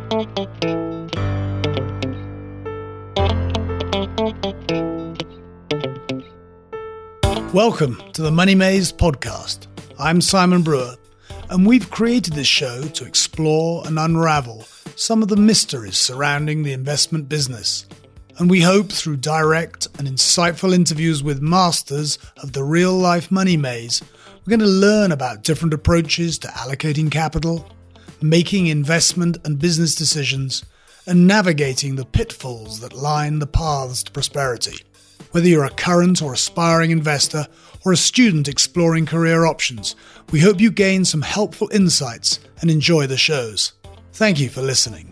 Welcome to the Money Maze podcast. I'm Simon Brewer, and we've created this show to explore and unravel some of the mysteries surrounding the investment business. And we hope through direct and insightful interviews with masters of the real-life money maze, we're going to learn about different approaches to allocating capital, making investment and business decisions, and navigating the pitfalls that line the paths to prosperity. Whether you're a current or aspiring investor or a student exploring career options, we hope you gain some helpful insights and enjoy the shows. Thank you for listening.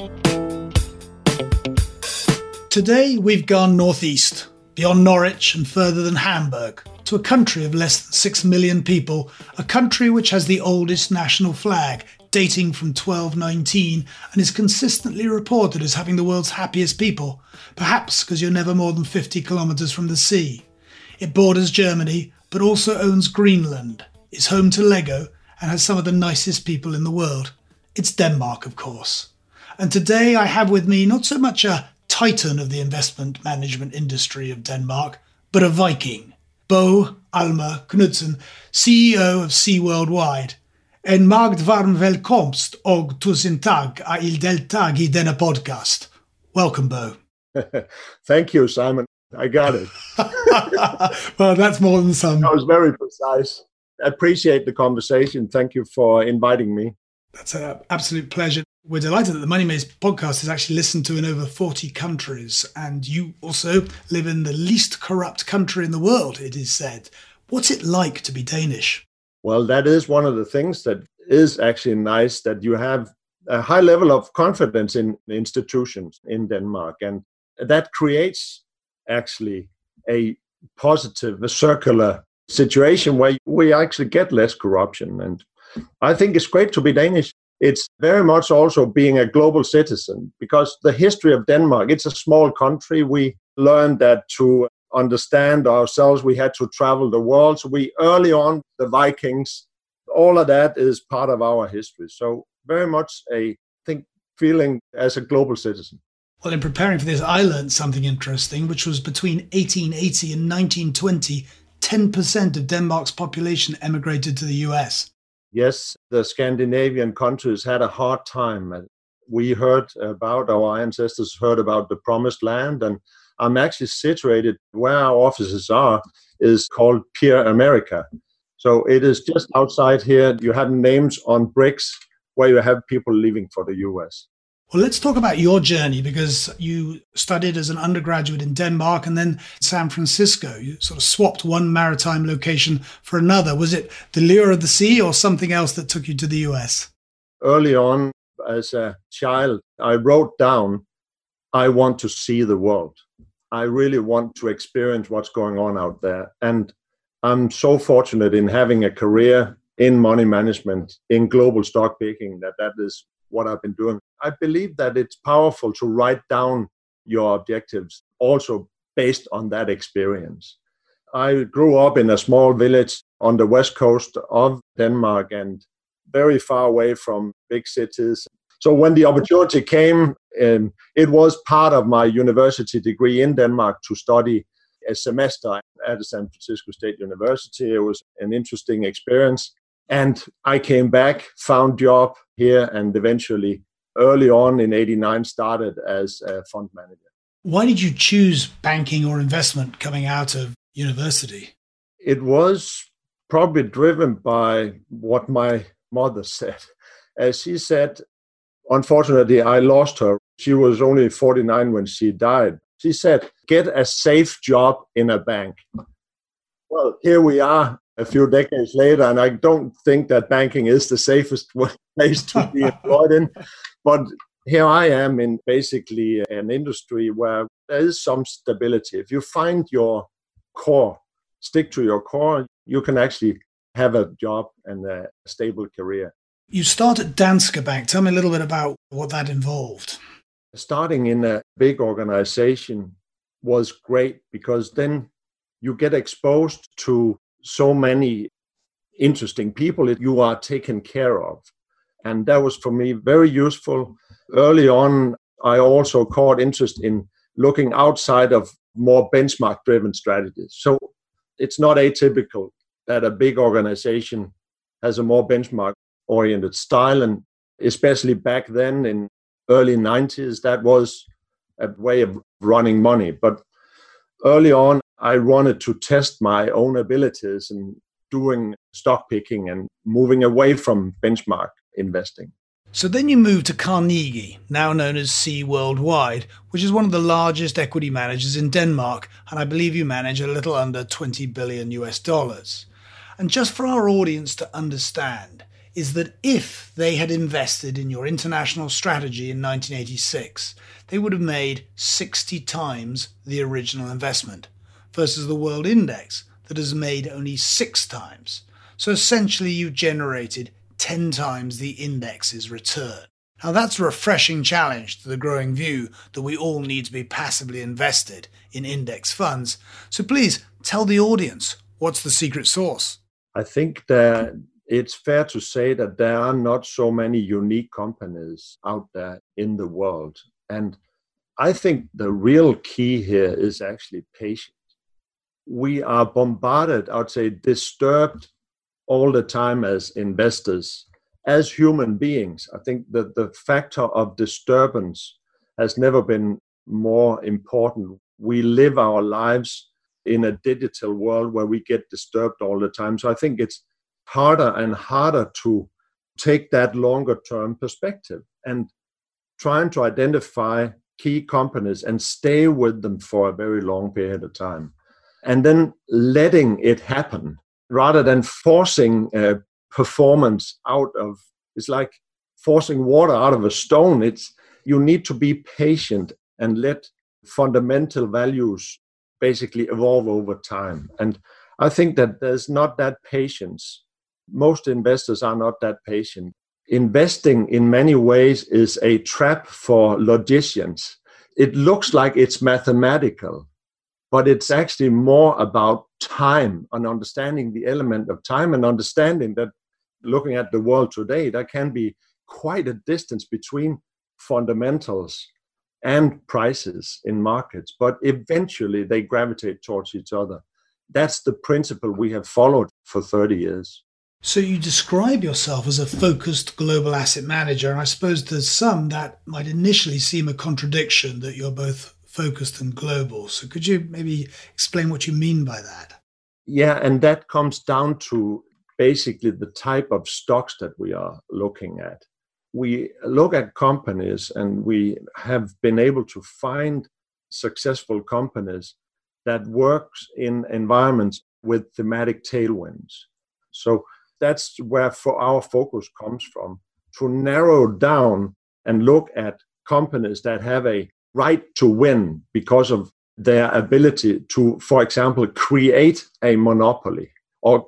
Today we've gone northeast, beyond Norwich and further than Hamburg, to a country of less than 6 million people, a country which has the oldest national flag, dating from 1219, and is consistently reported as having the world's happiest people, perhaps because you're never more than 50 kilometres from the sea. It borders Germany, but also owns Greenland, is home to Lego, and has some of the nicest people in the world. It's Denmark, of course. And today I have with me not so much a titan of the investment management industry of Denmark, but a Viking, Bo Almer Knudsen, CEO of Sea Worldwide. En meget varm velkomst og tusen tak at I deltag I denne podcast. Welcome, Bo. Thank you, Simon. I got it. Well, that's more than some. That was very precise. I appreciate the conversation. Thank you for inviting me. That's an absolute pleasure. We're delighted that the Money Maze podcast is actually listened to in over 40 countries. And you also live in the least corrupt country in the world, it is said. What's it like to be Danish? Well, that is one of the things that is actually nice, that you have a high level of confidence in institutions in Denmark. And that creates actually a positive, a circular situation where we actually get less corruption. And I think it's great to be Danish. It's very much also being a global citizen, because the history of Denmark, it's a small country. We learned that to understand ourselves, we had to travel the world. So we early on, the Vikings, all of that is part of our history. So very much feeling as a global citizen. Well, in preparing for this, I learned something interesting, which was between 1880 and 1920, 10% of Denmark's population emigrated to the US. Yes, the Scandinavian countries had a hard time. We heard about, our ancestors heard about the promised land, and I'm actually situated where our offices are is called Pier America. So it is just outside here. You have names on bricks where you have people leaving for the US. Well, let's talk about your journey, because you studied as an undergraduate in Denmark and then San Francisco. You sort of swapped one maritime location for another. Was it the lure of the sea or something else that took you to the US? Early on, as a child, I wrote down, I want to see the world. I really want to experience what's going on out there. And I'm so fortunate in having a career in money management, in global stock picking, that is what I've been doing. I believe that it's powerful to write down your objectives, also based on that experience. I grew up in a small village on the west coast of Denmark and very far away from big cities. So when the opportunity came, it was part of my university degree in Denmark to study a semester at the San Francisco State University. It was an interesting experience. And I came back, found job here, and eventually, early on in '89, started as a fund manager. Why did you choose banking or investment coming out of university? It was probably driven by what my mother said. As she said, unfortunately, I lost her. She was only 49 when she died. She said, get a safe job in a bank. Well, here we are a few decades later, and I don't think that banking is the safest place to be employed in. But here I am in basically an industry where there is some stability. If you find your core, stick to your core, you can actually have a job and a stable career. You start at Danske Bank. Tell me a little bit about what that involved. Starting in a big organization was great because then you get exposed to so many interesting people that you are taken care of. And that was for me very useful. early on, I also caught interest in looking outside of more benchmark-driven strategies. So it's not atypical that a big organization has a more benchmark-oriented style. And especially back then in early 90s, that was a way of running money. But early on, I wanted to test my own abilities in doing stock picking and moving away from benchmark investing. So then you moved to Carnegie, now known as Sea Worldwide, which is one of the largest equity managers in Denmark, and I believe you manage a little under 20 billion US dollars. And just for our audience to understand, is that if they had invested in your international strategy in 1986, they would have made 60 times the original investment, versus the world index that has made only 6 times. So essentially you generated 10 times the index's return. Now that's a refreshing challenge to the growing view that we all need to be passively invested in index funds. So please tell the audience, what's the secret sauce? I think that it's fair to say that there are not so many unique companies out there in the world. And I think the real key here is actually patience. We are bombarded, I would say, disturbed all the time as investors, as human beings. I think that the factor of disturbance has never been more important. We live our lives in a digital world where we get disturbed all the time. So I think it's harder and harder to take that longer term perspective and trying to identify key companies and stay with them for a very long period of time. And then letting it happen rather than forcing performance out of, it's like forcing water out of a stone. You need to be patient and let fundamental values basically evolve over time. And I think that there's not that patience. Most investors are not that patient. Investing in many ways is a trap for logicians. It looks like it's mathematical, but it's actually more about time and understanding the element of time and understanding that looking at the world today, there can be quite a distance between fundamentals and prices in markets, but eventually they gravitate towards each other. That's the principle we have followed for 30 years. So you describe yourself as a focused global asset manager, and I suppose there's some that might initially seem a contradiction that you're both focused and global. So could you maybe explain what you mean by that? Yeah, and that comes down to basically the type of stocks that we are looking at. We look at companies and we have been able to find successful companies that works in environments with thematic tailwinds. So that's where our focus comes from, to narrow down and look at companies that have a right to win because of their ability to, for example, create a monopoly or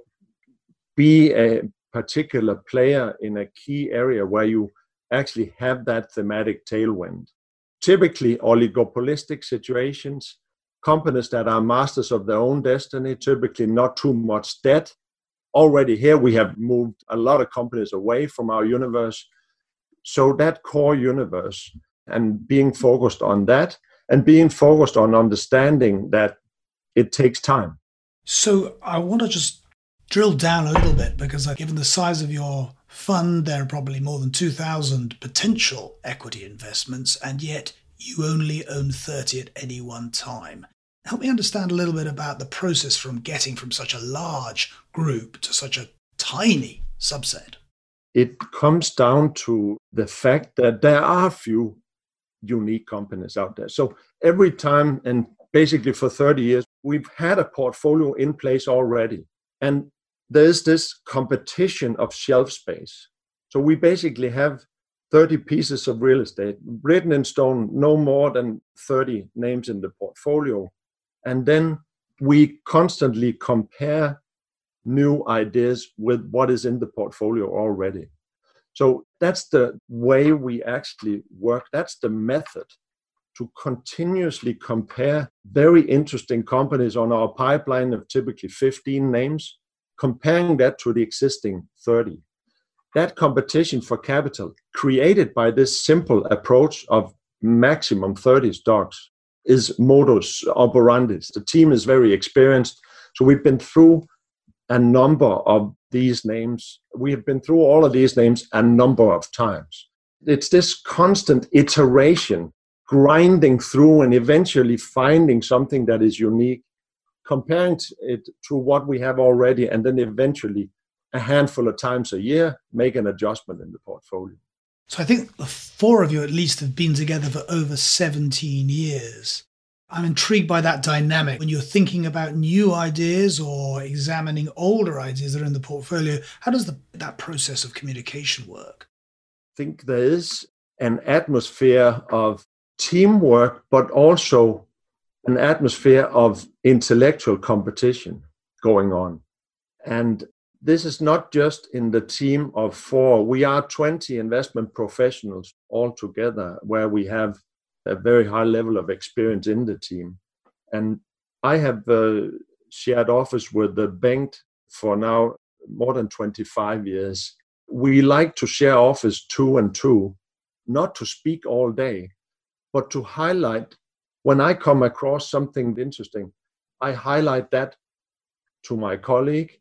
be a particular player in a key area where you actually have that thematic tailwind. Typically, oligopolistic situations, companies that are masters of their own destiny, typically not too much debt. Already here, we have moved a lot of companies away from our universe. So that core universe and being focused on that and being focused on understanding that it takes time. So I want to just drill down a little bit because given the size of your fund, there are probably more than 2,000 potential equity investments, and yet you only own 30 at any one time. Help me understand a little bit about the process from getting from such a large group to such a tiny subset. It comes down to the fact that there are few unique companies out there. So every time, and basically for 30 years, we've had a portfolio in place already. And there's this competition of shelf space. So we basically have 30 pieces of real estate written in stone, no more than 30 names in the portfolio. And then we constantly compare new ideas with what is in the portfolio already. So that's the way we actually work. That's the method, to continuously compare very interesting companies on our pipeline of typically 15 names, comparing that to the existing 30. that competition for capital created by this simple approach of maximum 30 stocks is modus operandi. The team is very experienced. So we've been through a number of these names. We have been through all of these names a number of times. It's this constant iteration, grinding through and eventually finding something that is unique, comparing it to what we have already, and then eventually a handful of times a year, make an adjustment in the portfolio. So I think the four of you at least have been together for over 17 years. I'm intrigued by that dynamic. When you're thinking about new ideas or examining older ideas that are in the portfolio, how does that process of communication work? I think there is an atmosphere of teamwork, but also an atmosphere of intellectual competition going on. And this is not just in the team of four. We are 20 investment professionals all together, where we have a very high level of experience in the team. And I have shared office with Bengt for now more than 25 years. We like to share office 2 and 2, not to speak all day, but to highlight. When I come across something interesting, I highlight that to my colleague.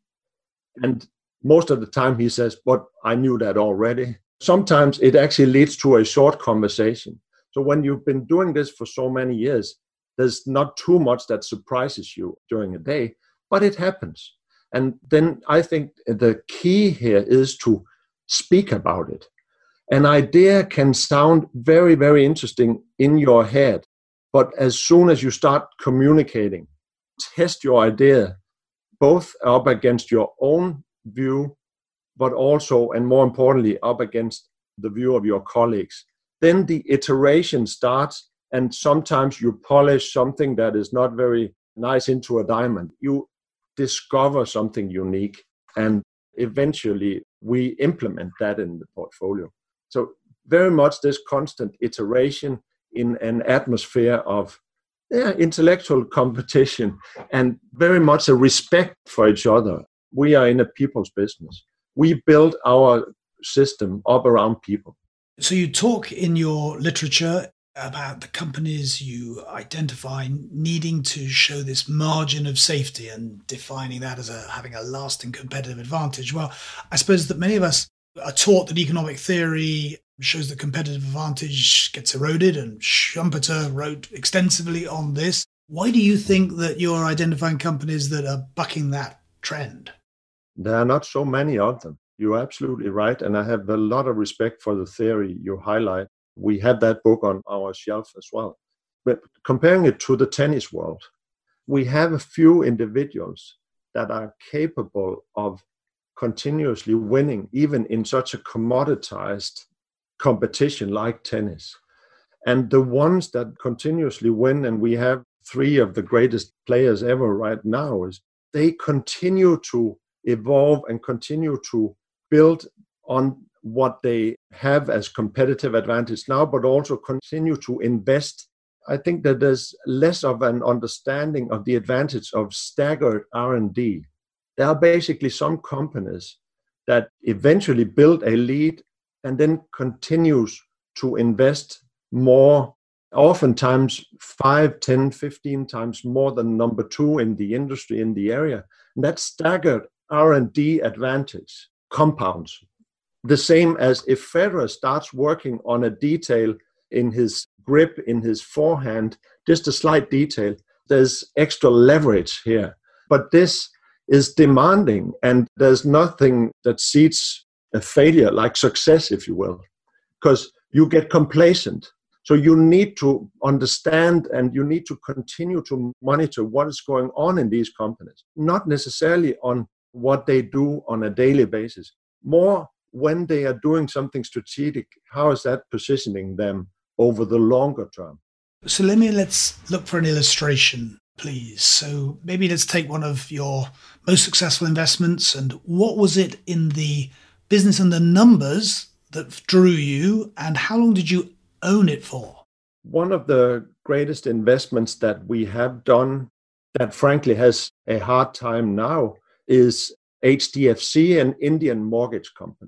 And most of the time he says, but I knew that already. Sometimes it actually leads to a short conversation. So when you've been doing this for so many years, there's not too much that surprises you during a day, but it happens. And then I think the key here is to speak about it. An idea can sound very, very interesting in your head, but as soon as you start communicating, test your idea both up against your own view, but also, and more importantly, up against the view of your colleagues. Then the iteration starts, and sometimes you polish something that is not very nice into a diamond. You discover something unique, and eventually we implement that in the portfolio. So very much this constant iteration in an atmosphere of intellectual competition and very much a respect for each other. We are in a people's business. We build our system up around people. So you talk in your literature about the companies you identify needing to show this margin of safety and defining that as having a lasting competitive advantage. Well, I suppose that many of us are taught that economic theory shows that competitive advantage gets eroded, and Schumpeter wrote extensively on this. Why do you think that you're identifying companies that are bucking that trend? There are not so many of them. You're absolutely right. And I have a lot of respect for the theory you highlight. We have that book on our shelf as well. But comparing it to the tennis world, we have a few individuals that are capable of continuously winning, even in such a commoditized competition like tennis. And the ones that continuously win, and we have 3 of the greatest players ever right now, is they continue to evolve and continue to build on what they have as competitive advantage now, but also continue to invest. I think that there's less of an understanding of the advantage of staggered R&D. There are basically some companies that eventually build a lead and then continues to invest more, oftentimes 5, 10, 15 times more than number 2 in the industry, in the area. And that staggered R&D advantage compounds. The same as if Federer starts working on a detail in his grip, in his forehand, just a slight detail, there's extra leverage here. But this is demanding, and there's nothing that seeds a failure like success, if you will, because you get complacent. So you need to understand and you need to continue to monitor what is going on in these companies, not necessarily on what they do on a daily basis, more when they are doing something strategic, how is that positioning them over the longer term? So let's look for an illustration, please. So maybe let's take one of your most successful investments, and what was it in the business and the numbers that drew you, and how long did you own it for? One of the greatest investments that we have done that frankly has a hard time now is HDFC, an Indian mortgage company.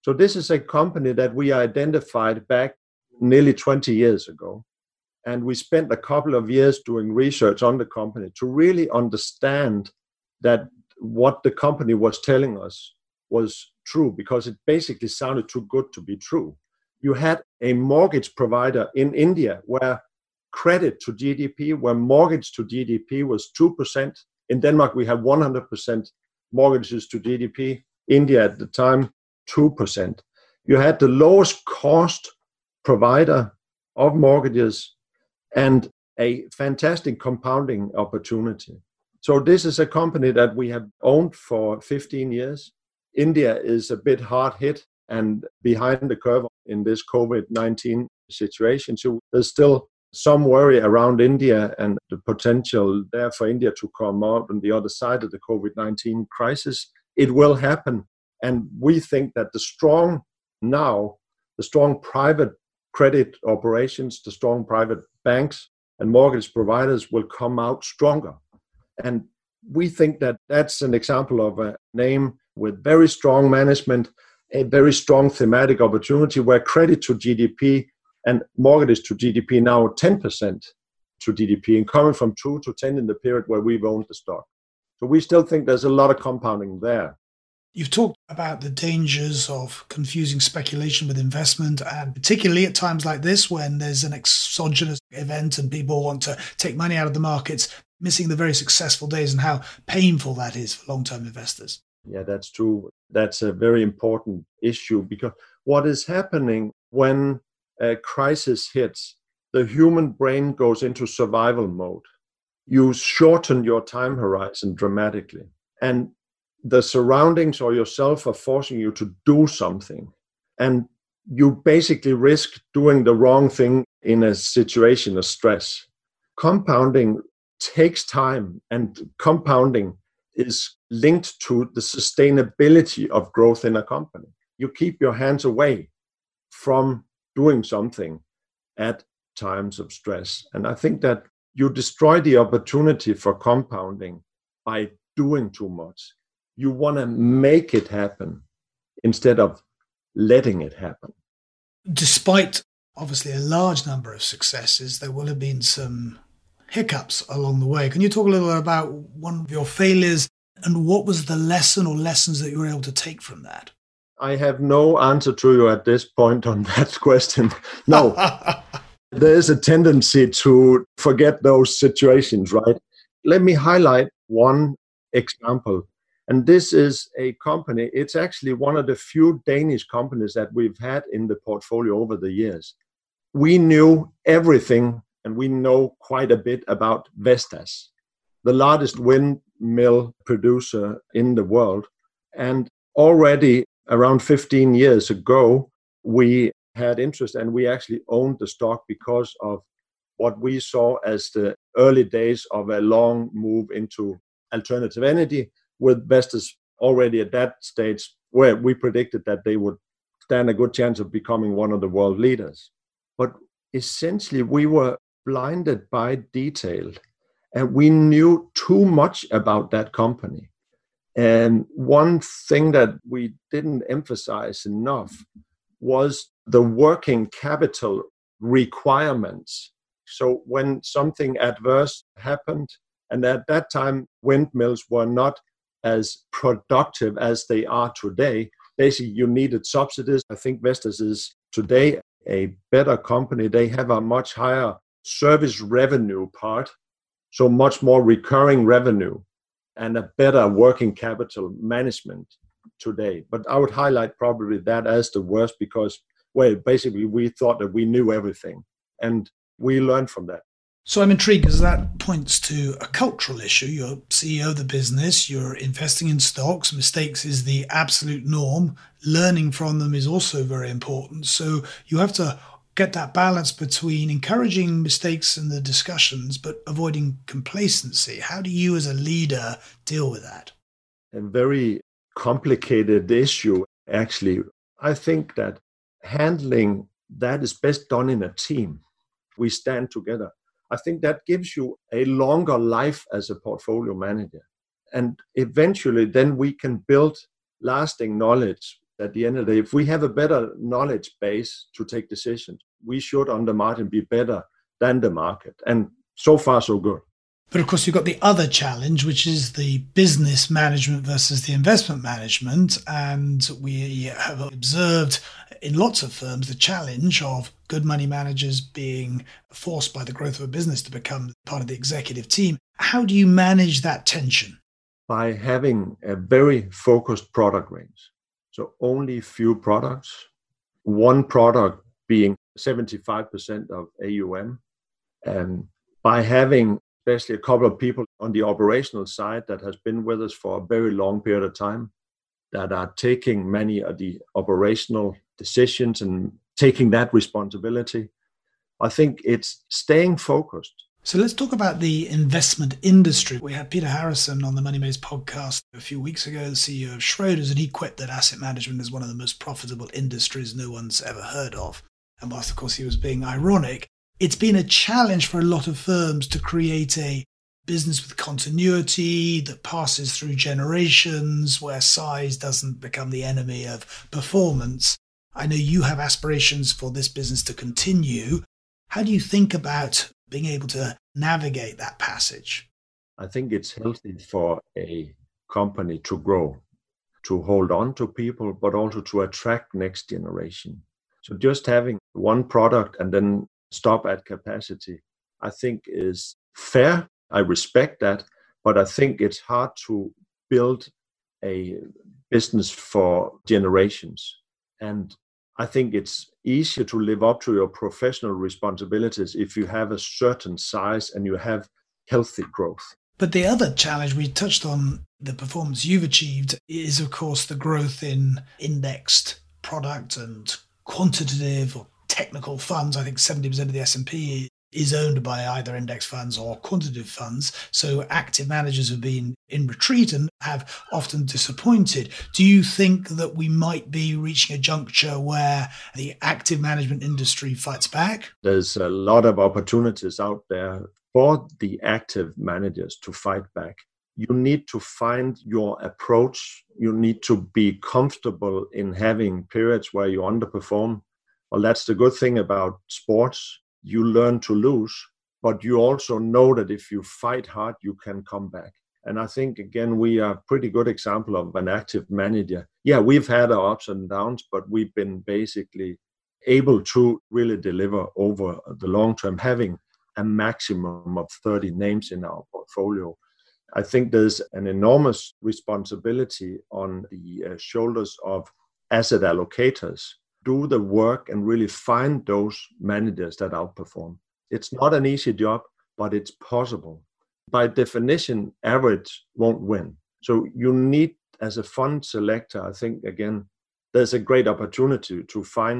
So this is a company that we identified back nearly 20 years ago. And we spent a couple of years doing research on the company to really understand that what the company was telling us was true, because it basically sounded too good to be true. You had a mortgage provider in India where credit to GDP, where mortgage to GDP was 2%. In Denmark, we had 100% mortgages to GDP. India at the time, 2%. You had the lowest cost provider of mortgages and a fantastic compounding opportunity. So this is a company that we have owned for 15 years. India is a bit hard hit and behind the curve in this COVID-19 situation. So there's still some worry around India and the potential there for India to come out on the other side of the COVID-19 crisis. It will happen. And we think that the strong private credit operations, the strong private banks and mortgage providers will come out stronger. And we think that that's an example of a name with very strong management, a very strong thematic opportunity where credit to GDP and mortgages to GDP now 10% to GDP and coming from 2 to 10 in the period where we've owned the stock. So we still think there's a lot of compounding there. You've talked about the dangers of confusing speculation with investment, and particularly at times like this when there's an exogenous event and people want to take money out of the markets, missing the very successful days and how painful that is for long-term investors. Yeah, that's true. That's a very important issue because what is happening when a crisis hits, the human brain goes into survival mode. You shorten your time horizon dramatically. And the surroundings or yourself are forcing you to do something. And you basically risk doing the wrong thing in a situation of stress. Compounding takes time, and compounding is linked to the sustainability of growth in a company. You keep your hands away from doing something at times of stress. And I think that you destroy the opportunity for compounding by doing too much. You want to make it happen instead of letting it happen. Despite obviously a large number of successes, there will have been some hiccups along the way. Can you talk a little bit about one of your failures and what was the lesson or lessons that you were able to take from that? I have no answer to you at this point on that question. No, there is a tendency to forget those situations, right? Let me highlight one example. And this is a company, it's actually one of the few Danish companies that we've had in the portfolio over the years. We knew everything, and we know quite a bit about Vestas, the largest windmill producer in the world. And already around 15 years ago, we had interest and we actually owned the stock because of what we saw as the early days of a long move into alternative energy, with Vestas already at that stage where we predicted that they would stand a good chance of becoming one of the world leaders. But essentially, we were blinded by detail and we knew too much about that company. And one thing that we didn't emphasize enough was the working capital requirements. So when something adverse happened, and at that time, windmills were not as productive as they are today. Basically, you needed subsidies. I think Vestas is today a better company. They have a much higher service revenue part, so much more recurring revenue and a better working capital management today. But I would highlight probably that as the worst because, well, basically we thought that we knew everything and we learned from that. So I'm intrigued because that points to a cultural issue. You're CEO of the business, you're investing in stocks. Mistakes is the absolute norm. Learning from them is also very important. So you have to get that balance between encouraging mistakes in the discussions, but avoiding complacency. How do you as a leader deal with that? A very complicated issue, actually. I think that handling that is best done in a team. We stand together. I think that gives you a longer life as a portfolio manager. And eventually then we can build lasting knowledge at the end of the day, if we have a better knowledge base to take decisions, we should on the margin be better than the market. And so far, so good. But of course, you've got the other challenge, which is the business management versus the investment management. And we have observed in lots of firms the challenge of good money managers being forced by the growth of a business to become part of the executive team. How do you manage that tension? By having a very focused product range. So only few products, one product being 75% of AUM. And by having especially a couple of people on the operational side that has been with us for a very long period of time, that are taking many of the operational decisions and taking that responsibility. I think it's staying focused. So let's talk about the investment industry. We had Peter Harrison on the Money Maze podcast a few weeks ago, the CEO of Schroders, and he quipped that asset management is one of the most profitable industries no one's ever heard of. And whilst, of course, he was being ironic, it's been a challenge for a lot of firms to create a business with continuity that passes through generations, where size doesn't become the enemy of performance. I know you have aspirations for this business to continue. How do you think about being able to navigate that passage? I think it's healthy for a company to grow, to hold on to people, but also to attract next generation. So just having one product and then stop at capacity, I think is fair. I respect that, but I think it's hard to build a business for generations. And I think it's easier to live up to your professional responsibilities if you have a certain size and you have healthy growth. But the other challenge, we touched on the performance you've achieved, is of course the growth in indexed product and quantitative or technical funds. I think 70% of the S&P is owned by either index funds or quantitative funds. So active managers have been in retreat and have often disappointed. Do you think that we might be reaching a juncture where the active management industry fights back? There's a lot of opportunities out there for the active managers to fight back. You need to find your approach. You need to be comfortable in having periods where you underperform. Well, that's the good thing about sports. You learn to lose, but you also know that if you fight hard, you can come back. And I think, again, we are a pretty good example of an active manager. Yeah, we've had our ups and downs, but we've been basically able to really deliver over the long term, having a maximum of 30 names in our portfolio. I think there's an enormous responsibility on the shoulders of asset allocators. Do the work and really find those managers that outperform. It's not an easy job, but it's possible. By definition, average won't win. So you need, as a fund selector, I think, again, there's a great opportunity to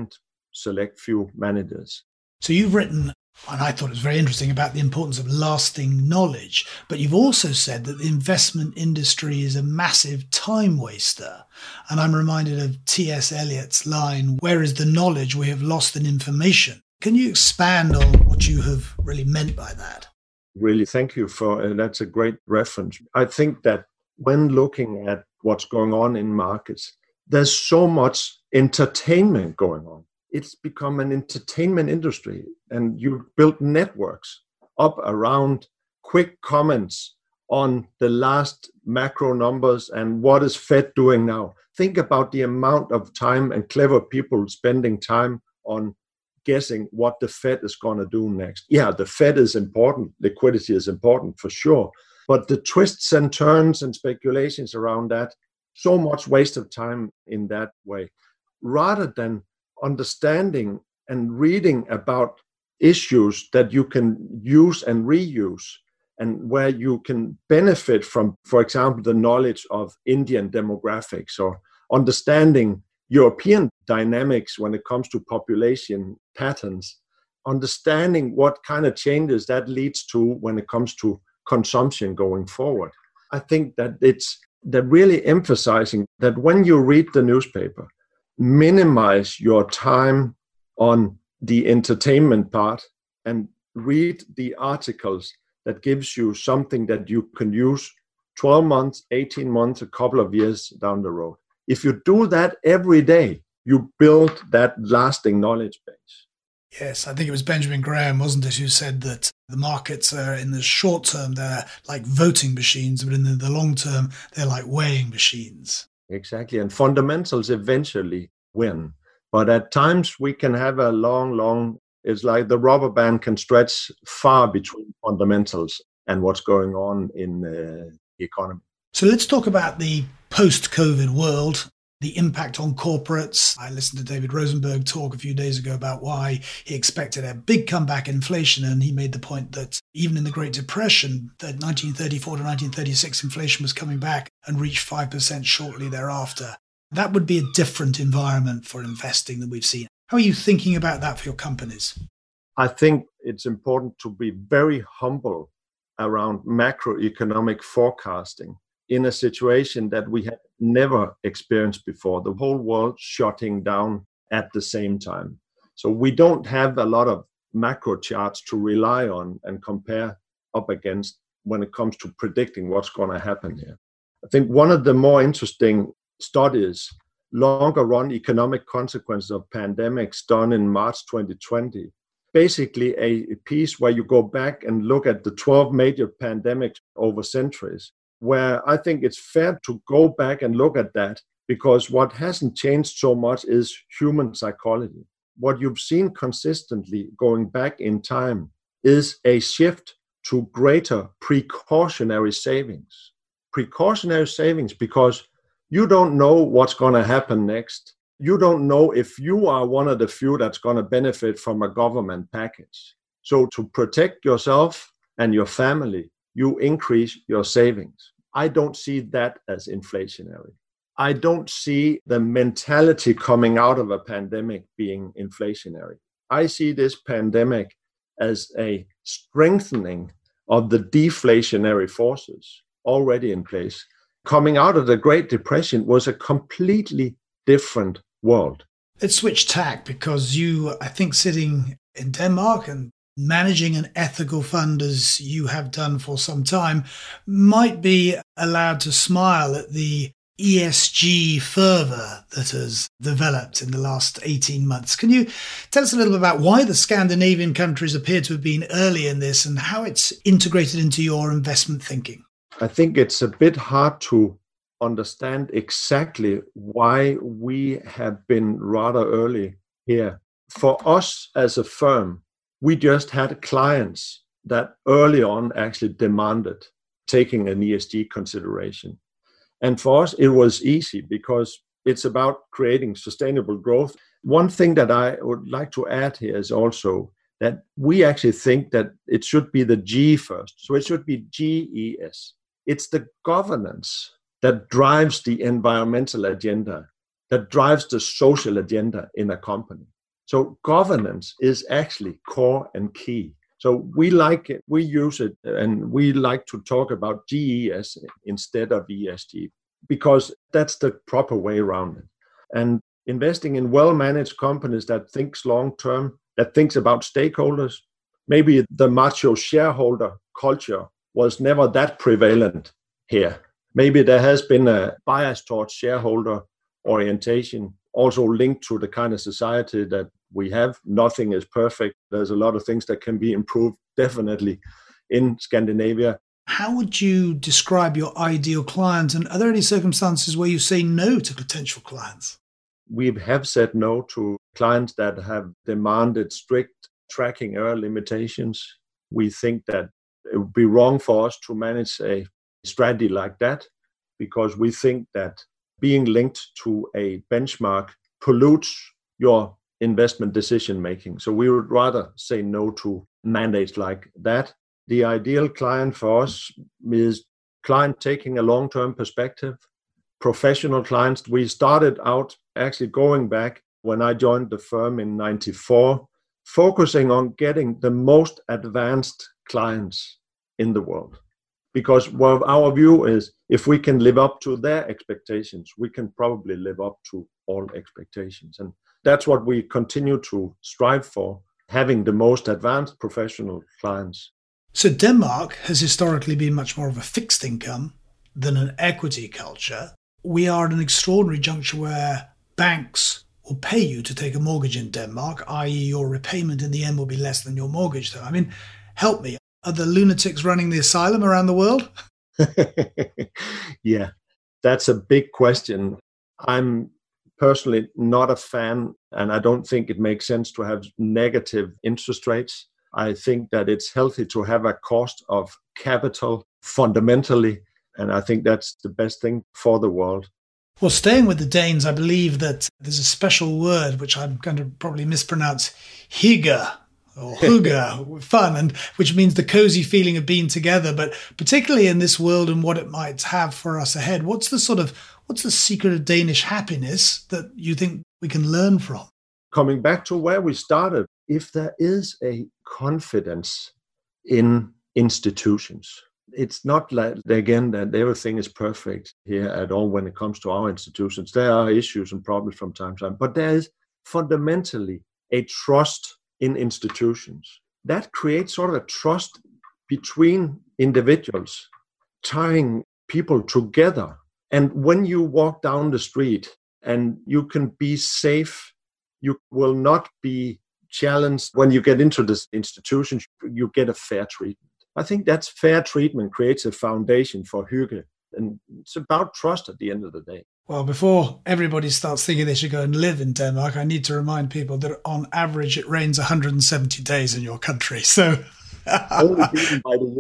select few managers. So you've written, and I thought it was very interesting, about the importance of lasting knowledge. But you've also said that the investment industry is a massive time waster. And I'm reminded of T.S. Eliot's line, "Where is the knowledge we have lost in information?" Can you expand on what you have really meant by that? Really, thank you for that's a great reference. I think that when looking at what's going on in markets, there's so much entertainment going on. It's become an entertainment industry, and you build networks up around quick comments on the last macro numbers and what is Fed doing now. Think about the amount of time and clever people spending time on guessing what the Fed is going to do next. Yeah, the Fed is important. Liquidity is important for sure. But the twists and turns and speculations around that, so much waste of time in that way. Rather than understanding and reading about issues that you can use and reuse, and where you can benefit from, for example, the knowledge of Indian demographics or understanding European dynamics when it comes to population patterns, understanding what kind of changes that leads to when it comes to consumption going forward. I think that they're really emphasizing that when you read the newspaper, minimize your time on the entertainment part and read the articles that gives you something that you can use 12 months, 18 months, a couple of years down the road. If you do that every day, you build that lasting knowledge base. Yes, I think it was Benjamin Graham, wasn't it, who said that the markets are, in the short term, they're like voting machines, but in the long term, they're like weighing machines. Exactly. And fundamentals eventually win. But at times we can have a long, it's like the rubber band can stretch far between fundamentals and what's going on in the economy. So let's talk about the post-COVID world. The impact on corporates. I listened to David Rosenberg talk a few days ago about why he expected a big comeback in inflation. And he made the point that even in the Great Depression, that 1934 to 1936, inflation was coming back and reached 5% shortly thereafter. That would be a different environment for investing than we've seen. How are you thinking about that for your companies? I think it's important to be very humble around macroeconomic forecasting in a situation that we have never experienced before, the whole world shutting down at the same time. So we don't have a lot of macro charts to rely on and compare up against when it comes to predicting what's going to happen here. I think one of the more interesting studies, longer run economic consequences of pandemics, done in March 2020, basically a piece where you go back and look at the 12 major pandemics over centuries, where I think it's fair to go back and look at that, because what hasn't changed so much is human psychology. What you've seen consistently going back in time is a shift to greater precautionary savings. Precautionary savings because you don't know what's going to happen next. You don't know if you are one of the few that's going to benefit from a government package. So to protect yourself and your family, you increase your savings. I don't see that as inflationary. I don't see the mentality coming out of a pandemic being inflationary. I see this pandemic as a strengthening of the deflationary forces already in place. Coming out of the Great Depression was a completely different world. Let's switch tack, because you, I think, sitting in Denmark and managing an ethical fund as you have done for some time, might be allowed to smile at the ESG fervor that has developed in the last 18 months. Can you tell us a little bit about why the Scandinavian countries appear to have been early in this and how it's integrated into your investment thinking? I think it's a bit hard to understand exactly why we have been rather early here. For us as a firm, we just had clients that early on actually demanded taking an ESG consideration. And for us, it was easy because it's about creating sustainable growth. One thing that I would like to add here is also that we actually think that it should be the G first. So it should be GES. It's the governance that drives the environmental agenda, that drives the social agenda in a company. So governance is actually core and key. So we like it, we use it, and we like to talk about GES instead of ESG, because that's the proper way around it. And investing in well-managed companies that thinks long-term, that thinks about stakeholders, maybe the macho shareholder culture was never that prevalent here. Maybe there has been a bias towards shareholder orientation, also linked to the kind of society that we have. Nothing is perfect. There's a lot of things that can be improved, definitely, in Scandinavia. How would you describe your ideal client? And are there any circumstances where you say no to potential clients? We have said no to clients that have demanded strict tracking error limitations. We think that it would be wrong for us to manage a strategy like that, because we think that being linked to a benchmark pollutes your investment decision making. So we would rather say no to mandates like that. The ideal client for us is client taking a long-term perspective, professional clients. We started out actually going back when I joined the firm in 94, focusing on getting the most advanced clients in the world. Because our view is if we can live up to their expectations, we can probably live up to all expectations. And that's what we continue to strive for, having the most advanced professional clients. So Denmark has historically been much more of a fixed income than an equity culture. we are at an extraordinary juncture where banks will pay you to take a mortgage in Denmark, i.e. your repayment in the end will be less than your mortgage. So, I mean, help me. Are the lunatics running the asylum around the world? Yeah, that's a big question. I'm personally not a fan, and I don't think it makes sense to have negative interest rates. I think that it's healthy to have a cost of capital fundamentally, and I think that's the best thing for the world. Well, staying with the Danes, I believe that there's a special word which I'm going to probably mispronounce, hygge or hygge, fun, and which means the cozy feeling of being together. But particularly in this world and what it might have for us ahead, what's the secret of Danish happiness that you think we can learn from? Coming back to where we started, if there is a confidence in institutions, it's not like, again, that everything is perfect here at all when it comes to our institutions. There are issues and problems from time to time, but there is fundamentally a trust in institutions. That creates sort of a trust between individuals, tying people together. And when you walk down the street and you can be safe, you will not be challenged. When you get into this institution, you get a fair treatment. I think that's fair treatment creates a foundation for hygge. And it's about trust at the end of the day. Well, before everybody starts thinking they should go and live in Denmark, I need to remind people that on average it rains 170 days in your country. So only beaten by the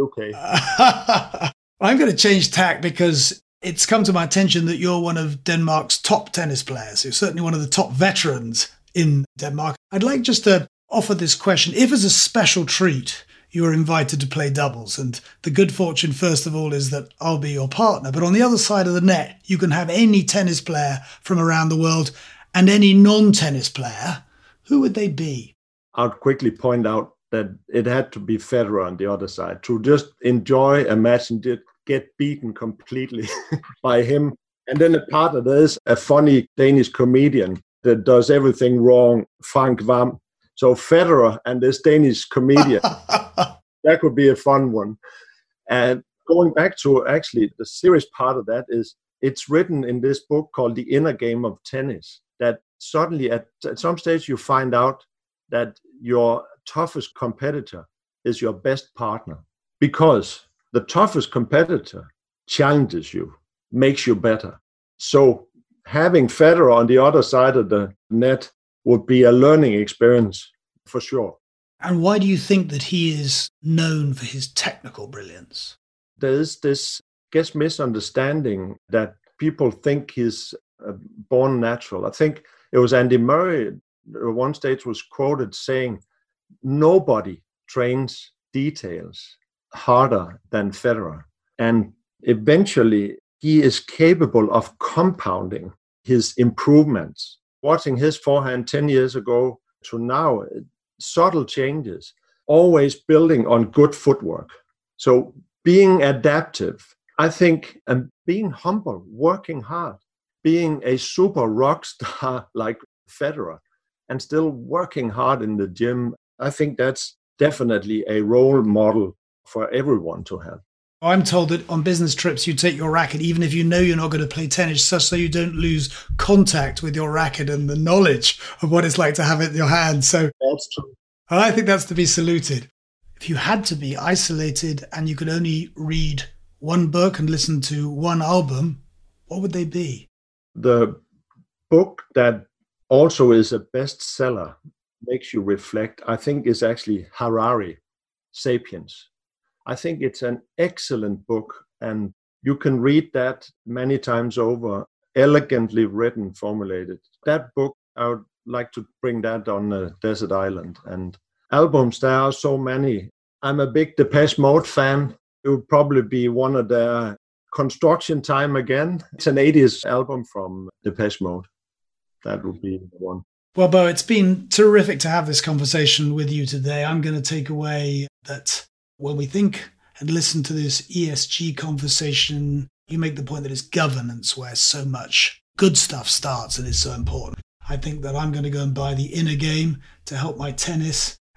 UK. I'm going to change tack because it's come to my attention that you're one of Denmark's top tennis players. You're certainly one of the top veterans in Denmark. I'd like just to offer this question. If as a special treat you are invited to play doubles, and the good fortune, first of all, is that I'll be your partner, but on the other side of the net, you can have any tennis player from around the world and any non-tennis player, who would they be? I'll quickly point out that it had to be Federer on the other side. To just enjoy a match and get beaten completely by him. And then a partner, there is a funny Danish comedian that does everything wrong, Frank Vam. So Federer and this Danish comedian, that could be a fun one. And going back to actually the serious part of that is it's written in this book called The Inner Game of Tennis, that suddenly at some stage you find out that your toughest competitor is your best partner, because the toughest competitor challenges you, makes you better. So having Federer on the other side of the net would be a learning experience for sure. And why do you think that he is known for his technical brilliance? There is this, misunderstanding that people think he's born natural. I think it was Andy Murray at one stage was quoted saying, nobody trains details harder than Federer. And eventually he is capable of compounding his improvements. Watching his forehand 10 years ago to now, subtle changes, always building on good footwork. So being adaptive, I think, and being humble, working hard, being a super rock star like Federer, and still working hard in the gym, I think that's definitely a role model for everyone to have. I'm told that on business trips, you take your racket, even if you know you're not going to play tennis, so you don't lose contact with your racket and the knowledge of what it's like to have it in your hand. So that's true. I think that's to be saluted. If you had to be isolated and you could only read one book and listen to one album, what would they be? The book that also is a bestseller, makes you reflect, I think is actually Harari, Sapiens. I think it's an excellent book, and you can read that many times over, elegantly written, formulated. That book, I would like to bring that on a desert island. And albums, there are so many. I'm a big Depeche Mode fan. It would probably be one of their Construction Time Again. It's an 80s album from Depeche Mode. That would be the one. Well, Bo, it's been terrific to have this conversation with you today. I'm going to take away that when we think and listen to this ESG conversation, you make the point that it's governance where so much good stuff starts and is so important. I think that I'm going to go and buy The Inner Game to help my tennis and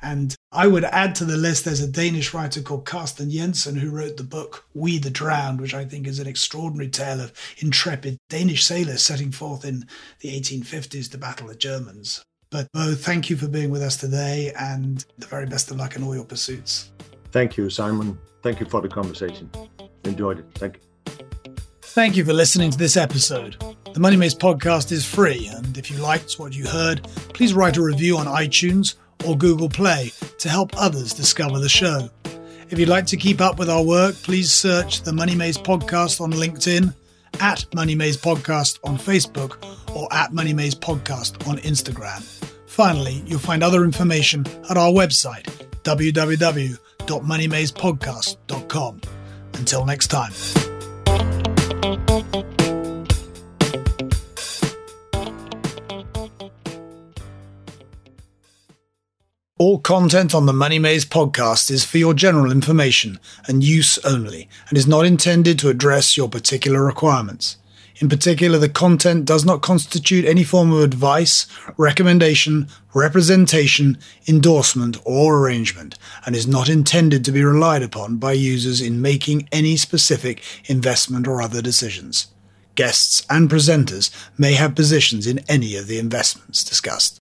I would add to the list, there's a Danish writer called Carsten Jensen who wrote the book We the Drowned, which I think is an extraordinary tale of intrepid Danish sailors setting forth in the 1850s to battle the Germans. But Bo, thank you for being with us today, and the very best of luck in all your pursuits. Thank you, Simon. Thank you for the conversation. Enjoyed it. Thank you. Thank you for listening to this episode. The Money Maze podcast is free, and if you liked what you heard, please write a review on iTunes or Google Play to help others discover the show. If you'd like to keep up with our work, please search the Money Maze Podcast on LinkedIn, at Money Maze Podcast on Facebook, or at Money Maze Podcast on Instagram. Finally, you'll find other information at our website, www.moneymazepodcast.com. Until next time. All content on the Money Maze podcast is for your general information and use only, and is not intended to address your particular requirements. In particular, the content does not constitute any form of advice, recommendation, representation, endorsement, or arrangement, and is not intended to be relied upon by users in making any specific investment or other decisions. Guests and presenters may have positions in any of the investments discussed.